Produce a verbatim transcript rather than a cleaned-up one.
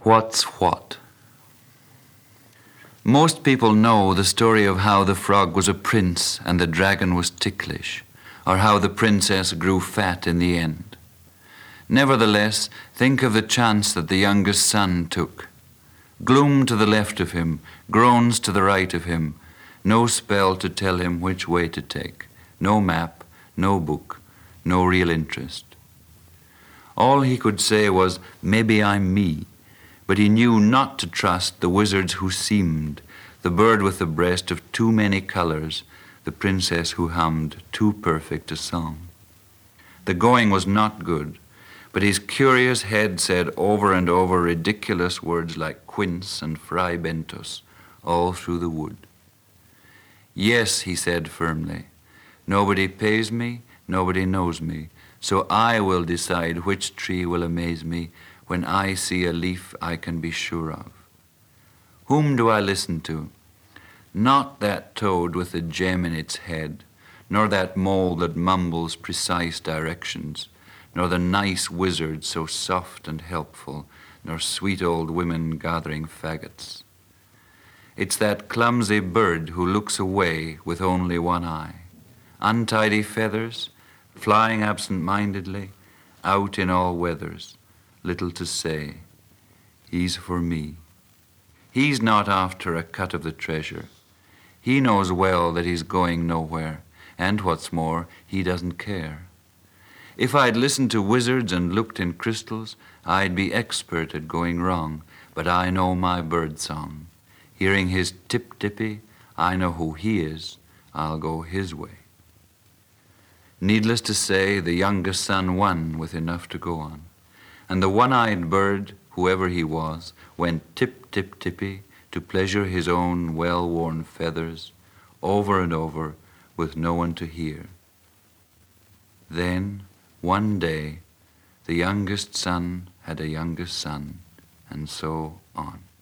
What's what? Most people know the story of how the frog was a prince and the dragon was ticklish, or how the princess grew fat in the end. Nevertheless, think of the chance that the youngest son took. Gloom to the left of him, groans to the right of him, no spell to tell him which way to take, no map, no book, no real interest. All he could say was, "Maybe I'm me," but he knew not to trust the wizards who seemed, the bird with the breast of too many colors, the princess who hummed too perfect a song. The going was not good, but his curious head said over and over ridiculous words like quince and fray bentos all through the wood. "Yes," he said firmly, "nobody pays me, nobody knows me, so I will decide which tree will amaze me when I see a leaf I can be sure of. Whom do I listen to? Not that toad with the gem in its head, nor that mole that mumbles precise directions, nor the nice wizard so soft and helpful, nor sweet old women gathering faggots. It's that clumsy bird who looks away with only one eye, untidy feathers, flying absent-mindedly, out in all weathers, little to say. He's for me. He's not after a cut of the treasure. He knows well that he's going nowhere, and what's more, he doesn't care. If I'd listened to wizards and looked in crystals, I'd be expert at going wrong, but I know my bird song. Hearing his tip-tippy, I know who he is. I'll go his way." Needless to say, the youngest son won with enough to go on, and the one-eyed bird, whoever he was, went tip-tip-tippy to pleasure his own well-worn feathers, over and over, with no one to hear. Then, one day, the youngest son had a youngest son, and so on.